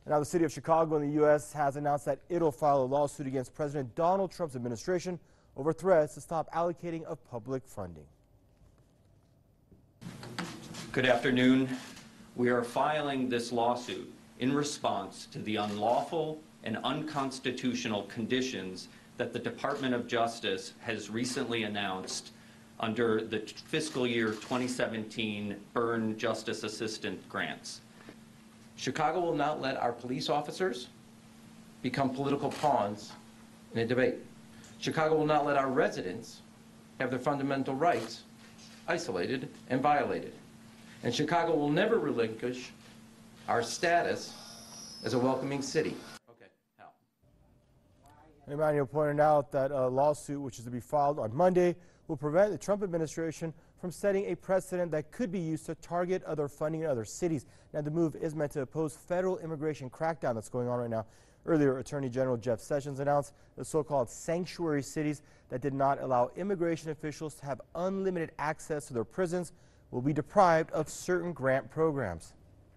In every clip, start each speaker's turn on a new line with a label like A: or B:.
A: Now, the city of Chicago in the U.S. has announced that it'll file a lawsuit against President Donald Trump's administration over threats to stop allocating of public funding.
B: Good afternoon. We are filing this lawsuit in response to the unlawful and unconstitutional conditions that the Department of Justice has recently announced under the fiscal year 2017 Byrne Justice Assistant grants.
C: Chicago will not let our police officers become political pawns in a debate. Chicago will not let our residents have their fundamental rights isolated and violated. And Chicago will never relinquish our status as a welcoming city. Okay, Hal.
A: Emmanuel pointed out that a lawsuit, which is to be filed on Monday, will prevent the Trump administration from setting a precedent that could be used to target other funding in other cities. Now, the move is meant to oppose federal immigration crackdown that's going on right now. Earlier, Attorney General Jeff Sessions announced the so-called sanctuary cities that did not allow immigration officials to have unlimited access to their prisons will be deprived of certain grant programs.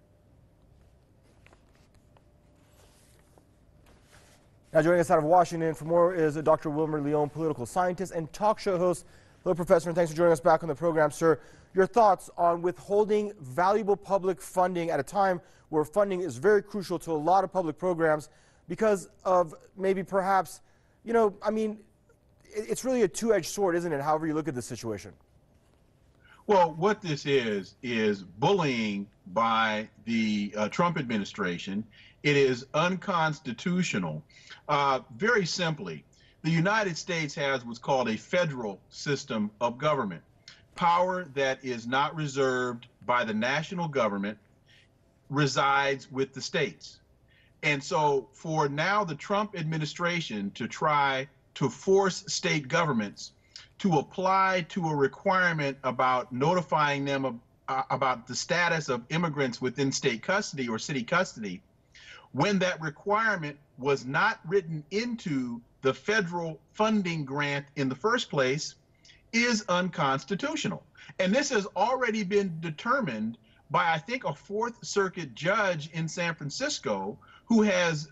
A: Now, joining us out of Washington for more is Dr. Wilmer Leon, political scientist and talk show host. Hello, Professor, and thanks for joining us back on the program, sir. Your thoughts on withholding valuable public funding at a time where funding is very crucial to a lot of public programs because of maybe perhaps, you know, I mean, it's really a two-edged sword, isn't it, however you look at this situation?
D: Well, what this is bullying by the Trump administration. It is unconstitutional. Very simply, the United States has what's called a federal system of government, power that is not reserved by the national government, resides with the states. And so for now the Trump administration to try to force state governments to apply to a requirement about notifying them about the status of immigrants within state custody or city custody, when that requirement was not written into the federal funding grant in the first place, is unconstitutional. And this has already been determined by, I think, a Fourth Circuit judge in San Francisco who has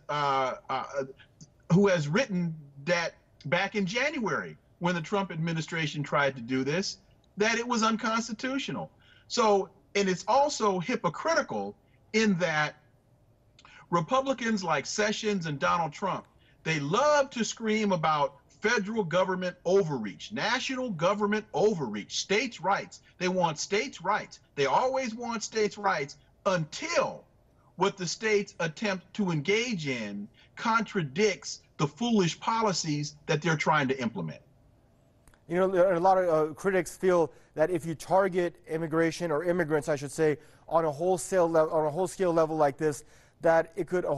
D: written that back in January, when the Trump administration tried to do this, that it was unconstitutional. So, and it's also hypocritical in that Republicans like Sessions and Donald Trump, they love to scream about federal government overreach, national government overreach, states' rights. They want states' rights. They always want states' rights until what the states attempt to engage in contradicts the foolish policies that they're trying to implement.
A: You know, a lot of critics feel that if you target immigration or immigrants, I should say, on a wholesale level, on a whole-scale level like this, that it could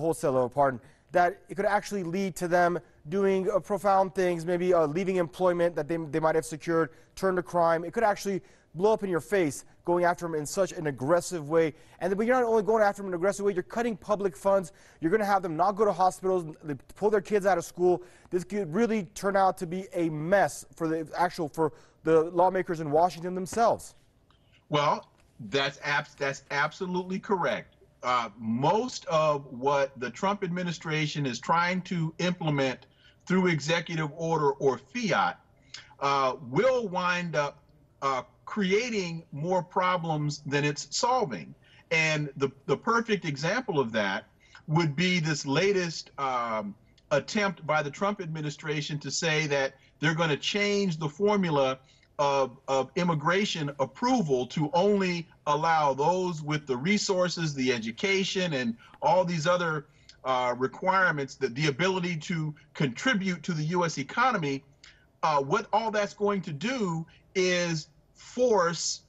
A: that it could actually lead to them doing profound things, maybe leaving employment that they might have secured, turn to crime. It could actually blow up in your face, going after them in such an aggressive way. And but you're not only going after them in an aggressive way, you're cutting public funds. You're going to have them not go to hospitals, pull their kids out of school. This could really turn out to be a mess for the lawmakers in Washington themselves.
D: Well, that's absolutely correct. Most of what the Trump administration is trying to implement through executive order or fiat will wind up creating more problems than it's solving. And the perfect example of that would be this latest attempt by the Trump administration to say that they're going to change the formula of immigration approval to only allow those with the resources, the education, and all these other requirements, the ability to contribute to the U.S. economy. What all that's going to do is force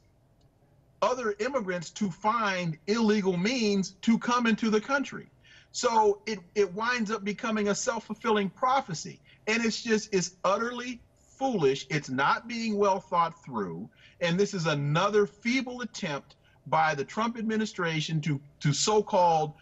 D: other immigrants to find illegal means to come into the country. So it winds up becoming a self-fulfilling prophecy. And it's utterly foolish. It's not being well thought through. And this is another feeble attempt by the Trump administration to so-called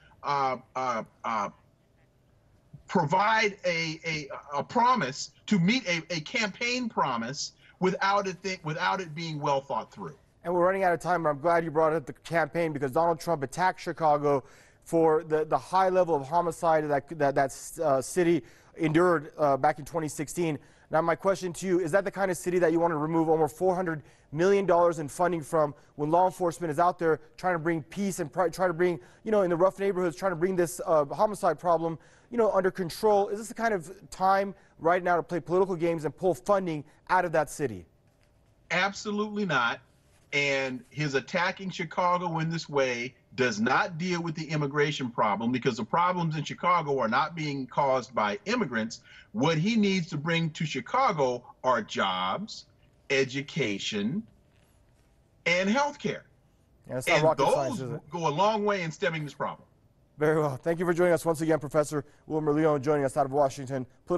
D: provide a promise, to meet a campaign promise without it being well thought through.
A: And we're running out of time, but I'm glad you brought up the campaign because Donald Trump attacked Chicago for the high level of homicide that city endured back in 2016. Now, my question to you, is that the kind of city that you want to remove over $400 million in funding from when law enforcement is out there trying to bring peace and try to bring, in the rough neighborhoods, trying to bring this homicide problem, under control? Is this the kind of time right now to play political games and pull funding out of that city?
D: Absolutely not. And his attacking Chicago in this way does not deal with the immigration problem, because the problems in Chicago are not being caused by immigrants. What he needs to bring to Chicago are jobs, education, and health care.
A: Yeah, it's not
D: And
A: rocket science,
D: those
A: is it?
D: go a long way in stemming this problem.
A: Very well. Thank you for joining us once again, Professor Wilmer Leon, joining us out of Washington.